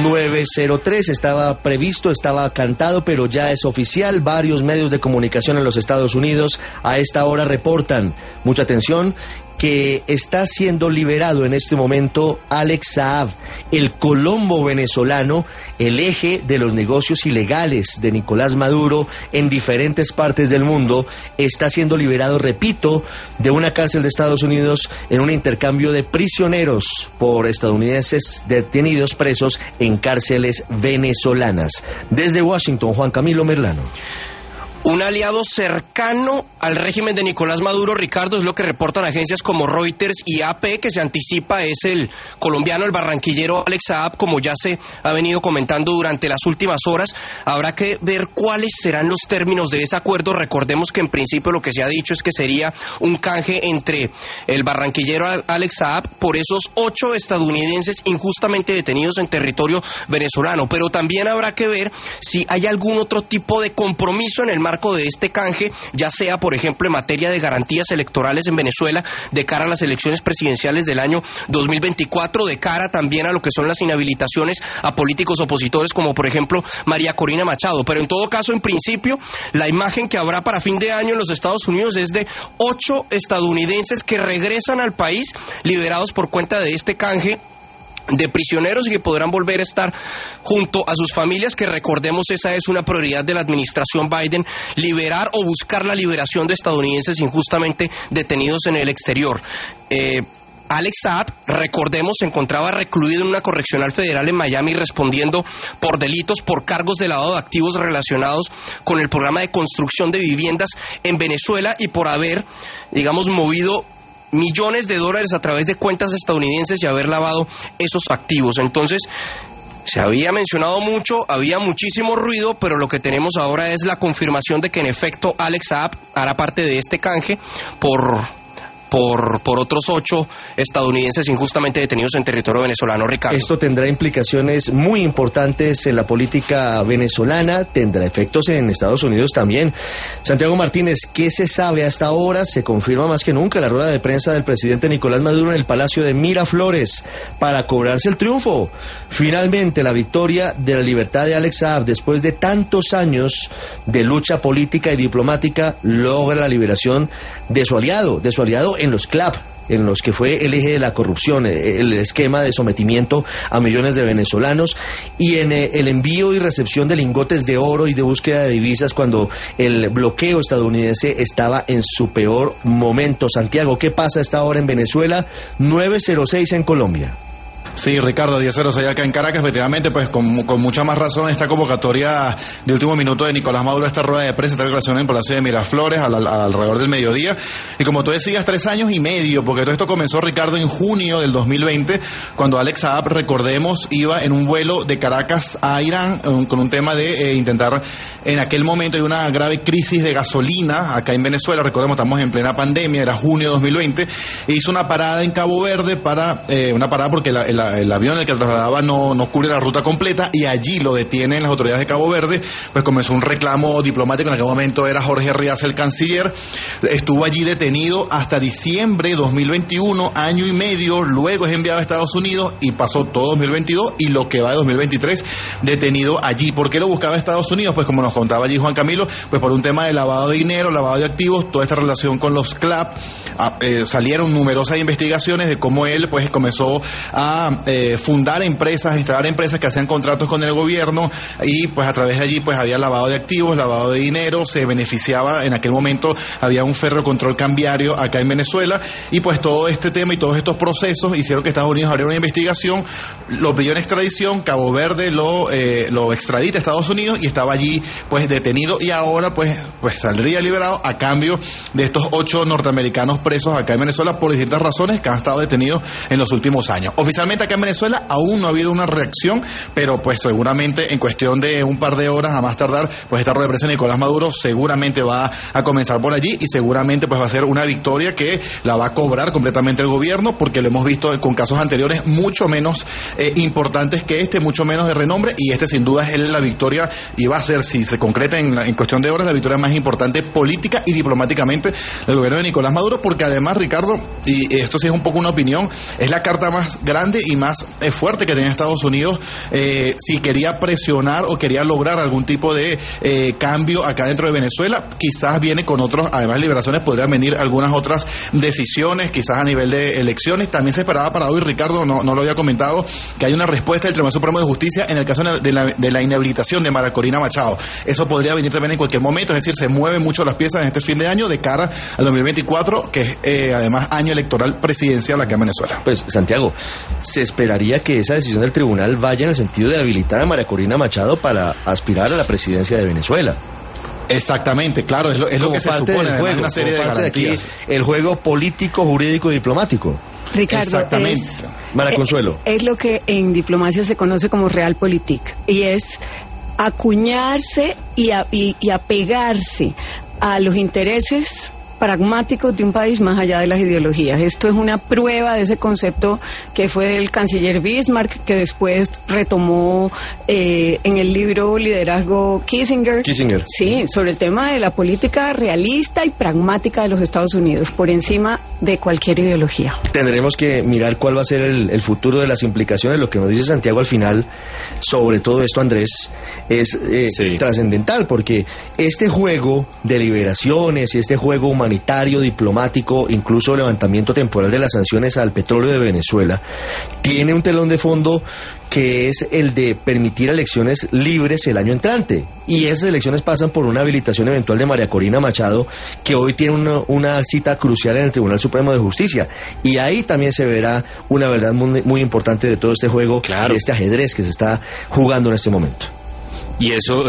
9:03, estaba previsto, estaba cantado, pero ya es oficial. Varios medios de comunicación en los Estados Unidos a esta hora reportan, mucha atención, que está siendo liberado en este momento Alex Saab, el colombo venezolano, el eje de los negocios ilegales de Nicolás Maduro en diferentes partes del mundo. Está siendo liberado, repito, de una cárcel de Estados Unidos en un intercambio de prisioneros por estadounidenses detenidos presos en cárceles venezolanas. Desde Washington, Juan Camilo Merlano. Un aliado cercano al régimen de Nicolás Maduro, Ricardo, es lo que reportan agencias como Reuters y AP, que se anticipa es el colombiano, el barranquillero Alex Saab, como ya se ha venido comentando durante las últimas horas. Habrá que ver cuáles serán los términos de ese acuerdo. Recordemos que en principio lo que se ha dicho es que sería un canje entre el barranquillero Alex Saab por esos 8 estadounidenses injustamente detenidos en territorio venezolano. Pero también habrá que ver si hay algún otro tipo de compromiso en el marco de este canje, ya sea, por ejemplo, en materia de garantías electorales en Venezuela de cara a las elecciones presidenciales del año 2024, de cara también a lo que son las inhabilitaciones a políticos opositores como, por ejemplo, María Corina Machado. Pero en todo caso, en principio, la imagen que habrá para fin de año en los Estados Unidos es de 8 estadounidenses que regresan al país liberados por cuenta de este canje de prisioneros y que podrán volver a estar junto a sus familias, que recordemos esa es una prioridad de la administración Biden, liberar o buscar la liberación de estadounidenses injustamente detenidos en el exterior. Alex Saab, recordemos, se encontraba recluido en una correccional federal en Miami respondiendo por delitos por cargos de lavado de activos relacionados con el programa de construcción de viviendas en Venezuela y por haber, digamos, movido millones de dólares a través de cuentas estadounidenses y haber lavado esos activos. Entonces, se había mencionado mucho, había muchísimo ruido, pero lo que tenemos ahora es la confirmación de que en efecto Alex Saab hará parte de este canje por otros 8 estadounidenses injustamente detenidos en territorio venezolano, Ricardo. Esto tendrá implicaciones muy importantes en la política venezolana, tendrá efectos en Estados Unidos también. Santiago Martínez, ¿qué se sabe hasta ahora? Se confirma más que nunca la rueda de prensa del presidente Nicolás Maduro en el Palacio de Miraflores para cobrarse el triunfo. Finalmente, la victoria de la libertad de Alex Saab, después de tantos años de lucha política y diplomática, logra la liberación de su aliado en los CLAP, en los que fue el eje de la corrupción, el esquema de sometimiento a millones de venezolanos, y en el envío y recepción de lingotes de oro y de búsqueda de divisas cuando el bloqueo estadounidense estaba en su peor momento. Santiago, ¿qué pasa a esta hora en Venezuela? 9:06 en Colombia. Sí, Ricardo, 10:06 acá en Caracas. Efectivamente, pues con mucha más razón esta convocatoria de último minuto de Nicolás Maduro, esta rueda de prensa, esta declaración en el Palacio de Miraflores alrededor del mediodía. Y como tú decías, 3 años y medio, porque todo esto comenzó, Ricardo, en junio del 2020, cuando Alex Saab, recordemos, iba en un vuelo de Caracas a Irán con un tema de intentar, en aquel momento hay una grave crisis de gasolina acá en Venezuela, recordemos, estamos en plena pandemia, era junio de 2020, e hizo una parada en Cabo Verde una parada porque el avión en el que trasladaba no cubre la ruta completa, y allí lo detienen las autoridades de Cabo Verde. Pues comenzó un reclamo diplomático, en aquel momento era Jorge Riaza el canciller, estuvo allí detenido hasta diciembre de 2021, año y medio, luego es enviado a Estados Unidos y pasó todo 2022 y lo que va de 2023 detenido allí. ¿Por qué lo buscaba Estados Unidos? Pues como nos contaba allí Juan Camilo, pues por un tema de lavado de dinero, lavado de activos, toda esta relación con los CLAP. Salieron numerosas investigaciones de cómo él pues comenzó a fundar empresas, instalar empresas que hacían contratos con el gobierno, y pues a través de allí pues había lavado de activos, lavado de dinero, se beneficiaba, en aquel momento había un ferro control cambiario acá en Venezuela, y pues todo este tema y todos estos procesos hicieron que Estados Unidos abriera una investigación, lo pidió en extradición, Cabo Verde lo extradita a Estados Unidos y estaba allí pues detenido, y ahora pues saldría liberado a cambio de estos 8 norteamericanos presos acá en Venezuela por distintas razones que han estado detenidos en los últimos años. Oficialmente acá en Venezuela aún no ha habido una reacción, pero pues seguramente en cuestión de un par de horas a más tardar, pues esta rueda de prensa de Nicolás Maduro seguramente va a comenzar por allí, y seguramente pues va a ser una victoria que la va a cobrar completamente el gobierno, porque lo hemos visto con casos anteriores mucho menos importantes que este, mucho menos de renombre, y este sin duda es la victoria, y va a ser, si se concreta en cuestión de horas, la victoria más importante política y diplomáticamente del gobierno de Nicolás Maduro, porque además, Ricardo, y esto sí es un poco una opinión, es la carta más grande y más fuerte que tenía Estados Unidos si quería presionar o quería lograr algún tipo de cambio acá dentro de Venezuela. Quizás viene con otros, además de liberaciones, podrían venir algunas otras decisiones, quizás a nivel de elecciones. También se esperaba para hoy, Ricardo, no lo había comentado, que hay una respuesta del Tribunal Supremo de Justicia en el caso de la inhabilitación de María Corina Machado. Eso podría venir también en cualquier momento, es decir, se mueven mucho las piezas en este fin de año de cara al 2024, que es además año electoral presidencial acá en Venezuela. Pues, Santiago, se esperaría que esa decisión del tribunal vaya en el sentido de habilitar a María Corina Machado para aspirar a la presidencia de Venezuela. Exactamente, claro, es lo que se supone, del juego, una serie de garantías. El juego político, jurídico y diplomático. Ricardo, exactamente. Mara Consuelo. Es lo que en diplomacia se conoce como realpolitik, y es acuñarse y apegarse a los intereses pragmáticos de un país más allá de las ideologías. Esto es una prueba de ese concepto que fue del canciller Bismarck, que después retomó en el libro Liderazgo Kissinger. Sí, sobre el tema de la política realista y pragmática de los Estados Unidos, por encima de cualquier ideología. Tendremos que mirar cuál va a ser el futuro de las implicaciones. Lo que nos dice Santiago al final sobre todo esto, Andrés, es trascendental, porque este juego de liberaciones y este juego humanitario, diplomático, incluso levantamiento temporal de las sanciones al petróleo de Venezuela, tiene un telón de fondo que es el de permitir elecciones libres el año entrante. Y esas elecciones pasan por una habilitación eventual de María Corina Machado, que hoy tiene una cita crucial en el Tribunal Supremo de Justicia. Y ahí también se verá una verdad muy, muy importante de todo este juego, de este ajedrez que se está jugando en este momento. Y eso